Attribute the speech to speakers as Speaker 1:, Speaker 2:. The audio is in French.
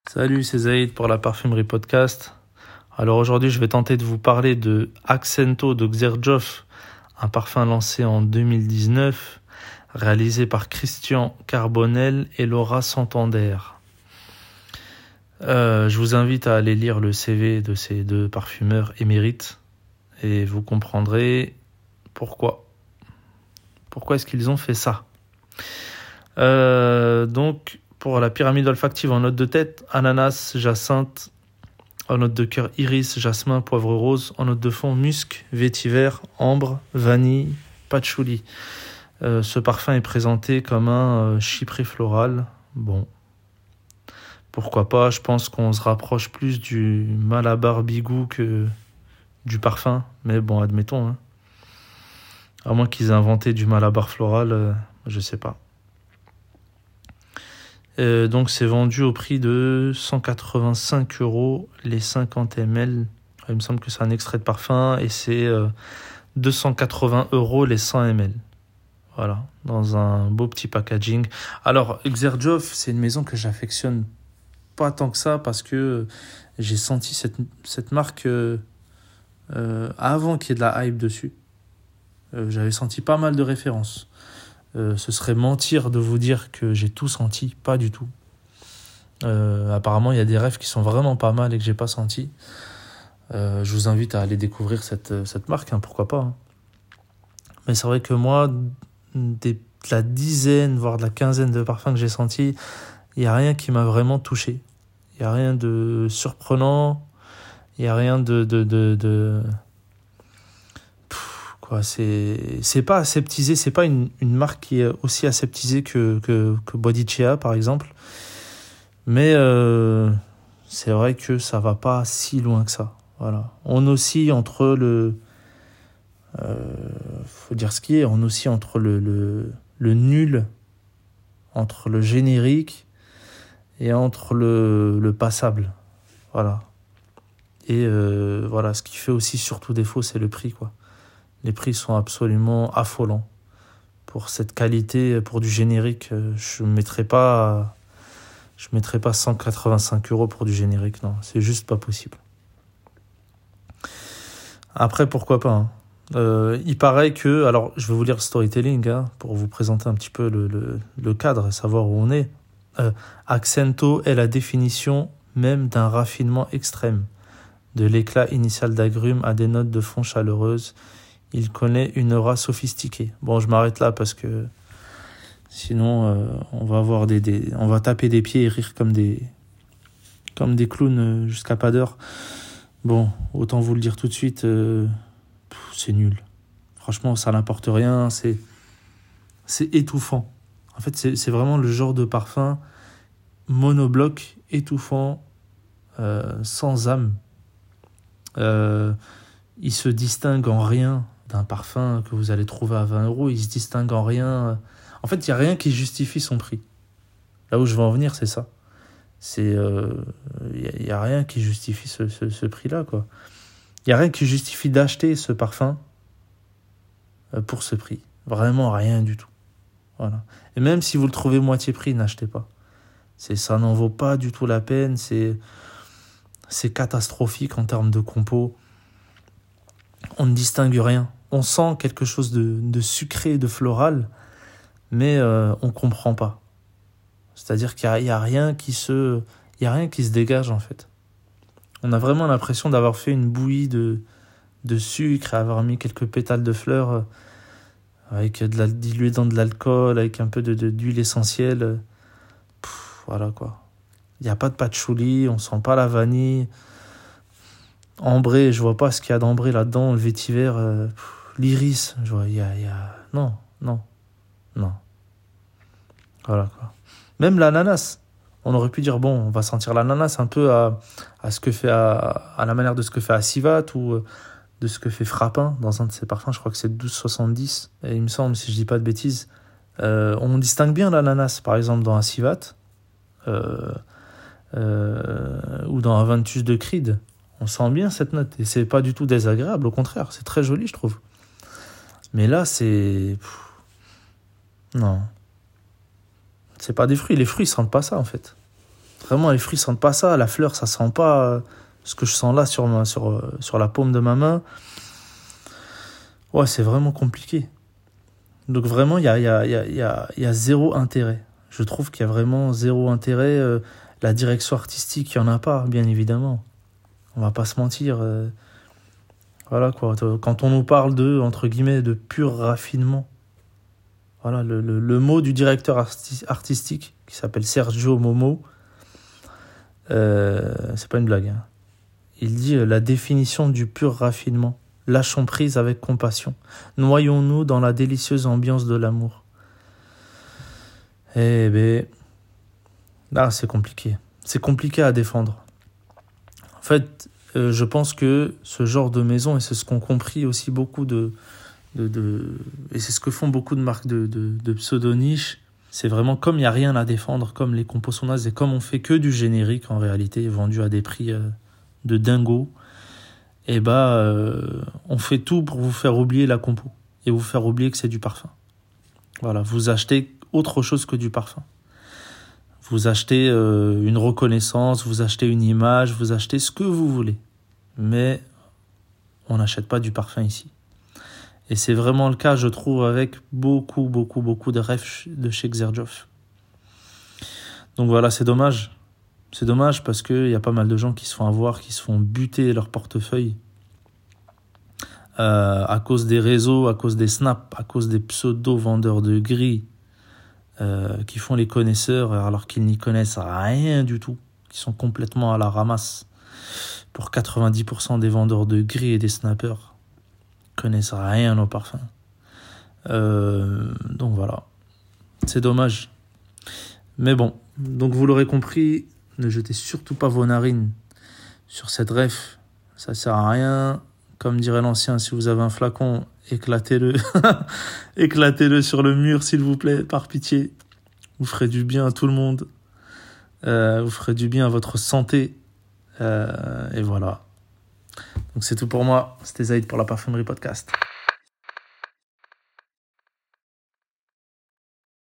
Speaker 1: Salut, c'est Zaïd pour la Parfumerie Podcast. Alors aujourd'hui, je vais tenter de vous parler de Accento de Xerjoff, un parfum lancé en 2019, réalisé par Christian Carbonel et Laura Santander. Je vous invite à aller lire le CV de ces deux parfumeurs émérites et vous comprendrez pourquoi. Pourquoi est-ce qu'ils ont fait ça ? Donc, pour la pyramide olfactive en note de tête, ananas, jacinthe, en note de cœur, iris, jasmin, poivre rose, en note de fond, musc, vétiver, ambre, vanille, patchouli. Ce parfum est présenté comme un chypré floral. Bon, pourquoi pas, je pense qu'on se rapproche plus du Malabar Bigou que du parfum, mais bon, admettons. Hein. À moins qu'ils aient inventé du Malabar floral, je sais pas. Donc c'est vendu au prix de 185 € les 50 ml. Il me semble que c'est un extrait de parfum et c'est 280 € les 100 ml. Voilà, dans un beau petit packaging. Alors Xerjoff, c'est une maison que j'affectionne pas tant que ça parce que j'ai senti cette marque avant qu'il y ait de la hype dessus. J'avais senti pas mal de références. Ce serait mentir de vous dire que j'ai tout senti, pas du tout. Apparemment, il y a des rêves qui sont vraiment pas mal et que j'ai pas senti. Je vous invite à aller découvrir cette marque, hein, pourquoi pas. Hein. Mais c'est vrai que moi, de la dizaine, voire de la quinzaine de parfums que j'ai sentis, il n'y a rien qui m'a vraiment touché. Il n'y a rien de surprenant, il n'y a rien de... C'est pas aseptisé, c'est pas une marque qui est aussi aseptisée que Bodychea par exemple, mais c'est vrai que ça va pas si loin que ça. Voilà, on oscille entre faut dire ce qui est, on oscille entre le nul, entre le générique et entre le passable. Voilà. Et voilà, ce qui fait aussi surtout défaut, c'est le prix, quoi. Les prix sont absolument affolants. Pour cette qualité, pour du générique, je ne mettrai pas 185 € pour du générique. Non, c'est juste pas possible. Après, pourquoi pas. Hein. Il paraît que... Alors, je vais vous lire le storytelling pour vous présenter un petit peu le cadre et savoir où on est. Accento est la définition même d'un raffinement extrême. De l'éclat initial d'agrumes à des notes de fond chaleureuses. Il connaît une aura sophistiquée. Bon, je m'arrête là parce que sinon on va avoir on va taper des pieds et rire comme des clowns jusqu'à pas d'heure. Bon, autant vous le dire tout de suite, c'est nul. Franchement, ça n'apporte rien, c'est étouffant. En fait, c'est vraiment le genre de parfum monobloc, étouffant, sans âme. Il se distingue en rien d'un parfum que vous allez trouver à 20 €. Il se distingue en rien. En fait, il n'y a rien qui justifie son prix. Là où je veux en venir, c'est ça. Il y a rien qui justifie ce prix-là, quoi. Il n'y a rien qui justifie d'acheter ce parfum pour ce prix. Vraiment rien du tout. Voilà. Et même si vous le trouvez moitié prix, n'achetez pas. Ça n'en vaut pas du tout la peine. C'est catastrophique en termes de compo. On ne distingue rien. On sent quelque chose de sucré, de floral, mais on ne comprend pas. C'est-à-dire qu'il n'y a rien qui se dégage, en fait. On a vraiment l'impression d'avoir fait une bouillie de sucre, avoir mis quelques pétales de fleurs avec dilué dans de l'alcool, avec un peu d'huile essentielle. Voilà, quoi. Il n'y a pas de patchouli, on ne sent pas la vanille. Ambré, je vois pas ce qu'il y a d'ambré là-dedans, le vétiver, l'iris, je vois, il y a... Non. Voilà, quoi. Même l'ananas, on aurait pu dire, bon, on va sentir l'ananas un peu à ce que fait à la manière de ce que fait Assivat ou de ce que fait Frappin dans un de ses parfums, je crois que c'est 1270, et il me semble, si je dis pas de bêtises. On distingue bien l'ananas, par exemple, dans Assivat, ou dans Aventus de Creed. On sent bien cette note et c'est pas du tout désagréable, au contraire, c'est très joli, je trouve. Mais là, non. C'est pas des fruits, les fruits sentent pas ça en fait. Vraiment, les fruits sentent pas ça. La fleur, ça sent pas ce que je sens là sur la paume de ma main. Ouais, c'est vraiment compliqué. Donc vraiment, il y a zéro intérêt. Je trouve qu'il y a vraiment zéro intérêt. La direction artistique, il n'y en a pas, bien évidemment. On va pas se mentir. Voilà quoi. Quand on nous parle entre guillemets, de pur raffinement, voilà, le mot du directeur artistique, qui s'appelle Sergio Momo, c'est pas une blague, hein. Il dit la définition du pur raffinement. Lâchons prise avec compassion. Noyons-nous dans la délicieuse ambiance de l'amour. Eh ben, là, c'est compliqué. C'est compliqué à défendre. En fait, je pense que ce genre de maison, et c'est ce qu'ont compris aussi beaucoup et c'est ce que font beaucoup de marques de pseudo-niche, c'est vraiment comme il n'y a rien à défendre, comme les compos sont nazes, et comme on fait que du générique en réalité, vendu à des prix de dingo, et on fait tout pour vous faire oublier la compo, et vous faire oublier que c'est du parfum. Voilà, vous achetez autre chose que du parfum. Vous achetez une reconnaissance, vous achetez une image, vous achetez ce que vous voulez. Mais on n'achète pas du parfum ici. Et c'est vraiment le cas, je trouve, avec beaucoup de refs de chez Xerjoff. Donc voilà, c'est dommage. C'est dommage parce qu'il y a pas mal de gens qui se font avoir, qui se font buter leur portefeuille à cause des réseaux, à cause des snaps, à cause des pseudo-vendeurs de gris qui font les connaisseurs alors qu'ils n'y connaissent rien du tout, qui sont complètement à la ramasse. Pour 90% des vendeurs de gris et des snappers connaissent rien au parfum. Donc voilà, c'est dommage. Mais bon, donc vous l'aurez compris, ne jetez surtout pas vos narines sur cette ref. Ça sert à rien. Comme dirait l'ancien, si vous avez un flacon, éclatez-le. Éclatez-le sur le mur, s'il vous plaît, par pitié. Vous ferez du bien à tout le monde. Vous ferez du bien à votre santé. Et voilà. Donc c'est tout pour moi. C'était Zaïd pour la Parfumerie Podcast.